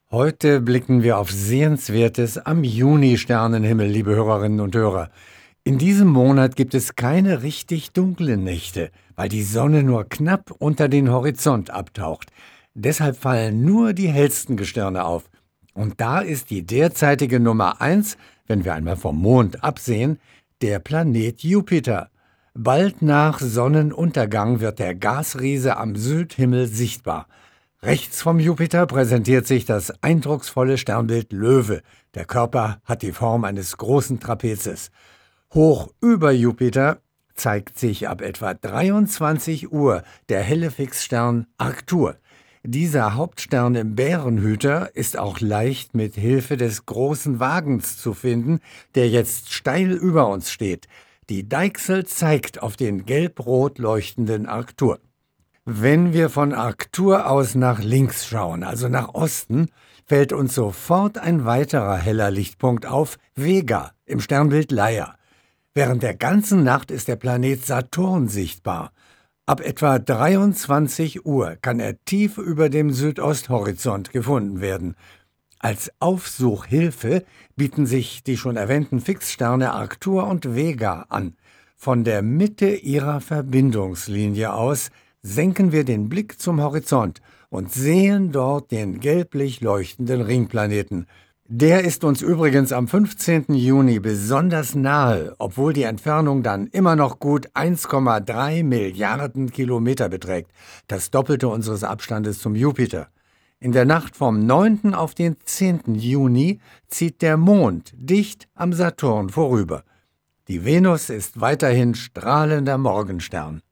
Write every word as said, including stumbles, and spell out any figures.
Heute blicken wir auf Sehenswertes am Juni-Sternenhimmel, liebe Hörerinnen und Hörer. In diesem Monat gibt es keine richtig dunklen Nächte, weil die Sonne nur knapp unter den Horizont abtaucht. Deshalb fallen nur die hellsten Gestirne auf. Und da ist die derzeitige Nummer eins, wenn wir einmal vom Mond absehen, der Planet Jupiter. Bald nach Sonnenuntergang wird der Gasriese am Südhimmel sichtbar. Rechts vom Jupiter präsentiert sich das eindrucksvolle Sternbild Löwe. Der Körper hat die Form eines großen Trapezes. Hoch über Jupiter zeigt sich ab etwa dreiundzwanzig Uhr der helle Fixstern Arctur. Dieser Hauptstern im Bärenhüter ist auch leicht mit Hilfe des großen Wagens zu finden, der jetzt steil über uns steht. Die Deichsel zeigt auf den gelb-rot leuchtenden Arctur. Wenn wir von Arctur aus nach links schauen, also nach Osten, fällt uns sofort ein weiterer heller Lichtpunkt auf, Vega im Sternbild Leier. Während der ganzen Nacht ist der Planet Saturn sichtbar. Ab etwa dreiundzwanzig Uhr kann er tief über dem Südosthorizont gefunden werden. Als Aufsuchhilfe bieten sich die schon erwähnten Fixsterne Arctur und Vega an. Von der Mitte ihrer Verbindungslinie aus senken wir den Blick zum Horizont und sehen dort den gelblich leuchtenden Ringplaneten. Der ist uns übrigens am fünfzehnten Juni besonders nahe, obwohl die Entfernung dann immer noch gut eins Komma drei Milliarden Kilometer beträgt, das Doppelte unseres Abstandes zum Jupiter. In der Nacht vom neunten auf den zehnten Juni zieht der Mond dicht am Saturn vorüber. Die Venus ist weiterhin strahlender Morgenstern.